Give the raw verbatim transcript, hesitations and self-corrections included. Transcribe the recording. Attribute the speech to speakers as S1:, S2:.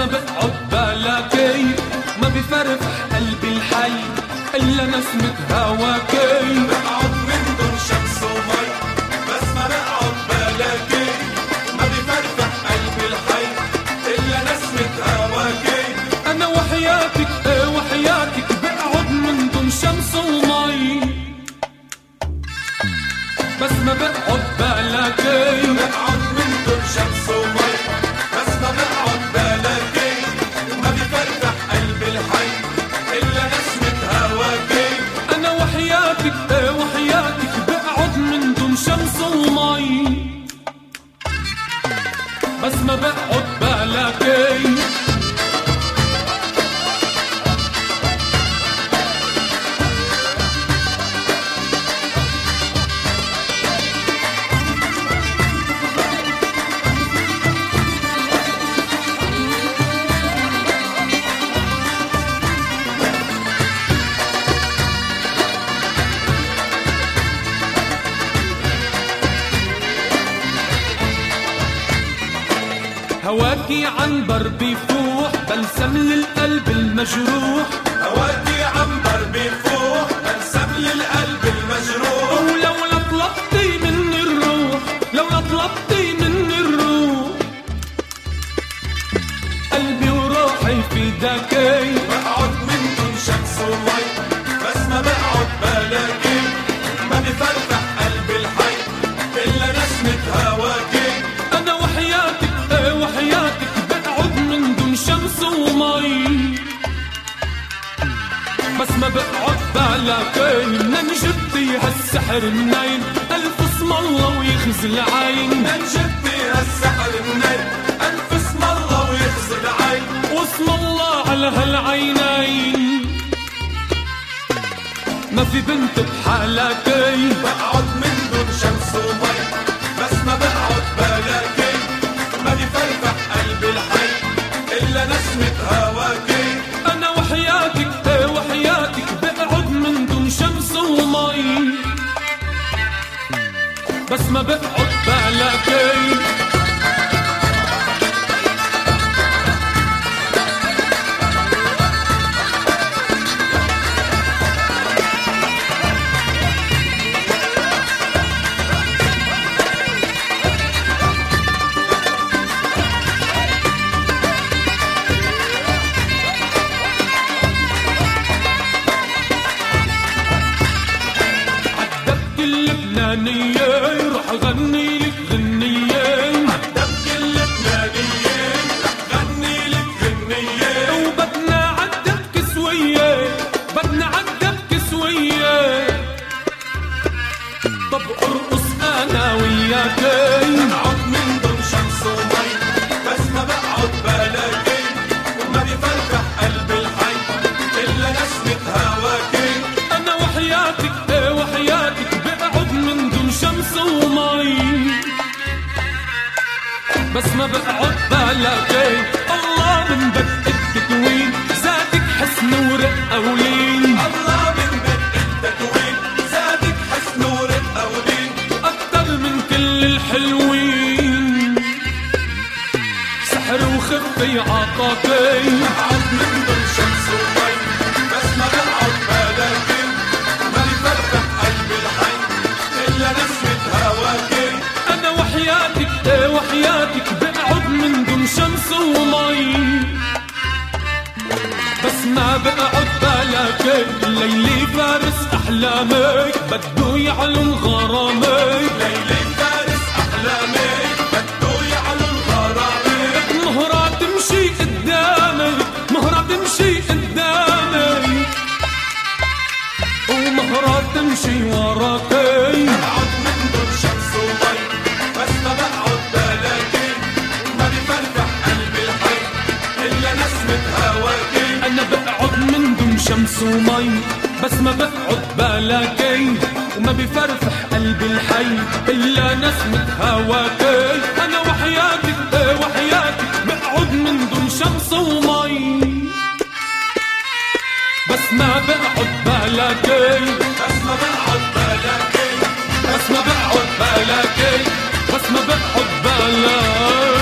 S1: ما بقعد بلاكي، ما بفرح قلبي الحي إلا نسمة هواكي.
S2: بقعد من دون شمس ومي بس ما بقعد بلاكي، ما بفرح قلبي الحي إلا نسمة هواكي.
S1: أنا وحياتك إيه وحياتك بقعد من دون شمس ومي بس ما بقعد بلاكي.
S2: بقعد من دون شمس ومي بس ما بقعد بلاكي، ما بفرح قلبي الحي إلا نسمة هواكي.
S1: أنا وحياتك إيه وحياتك بقعد من دون شمس ومي بس ما بقعد بلاكي. هواكي عنبر بيفوح بلسم للقلب المجروح.
S2: هواكي عنبر بيفوح بلسم للقلب المجروح.
S1: ولو لطلبتي مني الروح، لو لطلبتي مني الروح قلبي وروحي فداكي.
S2: بقعد من دون شمس ومي بس ما بقعد بلاكي، ما بفرح قلبي الحي إلا نسمة هواكي.
S1: أنا وحياتك إيه وحياتك بقعد من دون شمس ومي بس ما بقعد بلاكي. من جبتي هالسحر منين ألف اسم الله ويخزي العين.
S2: من جبتي هالسحر منين ألف اسم الله ويخزي العين.
S1: واسم الله على هالعينين ما في بنت بحالكي.
S2: بقعد من دون شمس ومي بس ما بقعد بلاكي، ما بفرح قلبي الحي إلا نسمة هواكي.
S1: أنا وحياتك إيه وحياتك بقعد من دون شمس ومي بس ما بقعد بلاكي. رح غني لك غنية،
S2: عالدبكة اللبنانية رح غني لك غنية.
S1: وبدنا عالدبكة سوية، بدنا عالدبكة سوية. طب ارقص أنا وياكي.
S2: بقعد من دون شمس ومي بس ما بقعد بلاكي، وما بفرح قلبي الحي إلا نسمة هواكي.
S1: أنا وحياتك إيه وحياتك بقعد من دون شمس ومي بس ما بقعد بلاكي. الله من بدء التكوين زادك حسن ورقة ولين.
S2: الله من بدء التكوين زادك حسن ورقة ولين.
S1: أكتر من كل الحلوين سحر وخفي عطاكي.
S2: بقعد من دون شمس ومي بس ما بقعد بلاكي، ما بفرح قلبي الحي إلا نسمة هواكي.
S1: أنا وحياتك إيه وحياتك بقعد من دون شمس ومي بس ما بقعد بلاكي. ليلي فارس أحلامك بده يعلن غرامك.
S2: ليلي فارس أحلامك بده يعلن غرامك.
S1: مهرة تمشي قدامك، مهرة تمشي قدامك ومهرة تمشي وراكي.
S2: بقعد من دون شمس ومي بس ما بقعد بلاكي، ما بفرح قلبي الحي إلا نسمة هواكي.
S1: أنا بقعد من دون شمس ومي بس ما بقعد بلاكي، وما بفرفح قلبي الحي إلا نسمة هواكي. أنا وحياتك إيه وحياتك بقعد من دون شمس ومي بس ما بقعد بلاكي.
S2: بس ما بقعد بلاكي،
S1: بس ما بقعد بلاكي، بس ما بقعد بلاكي.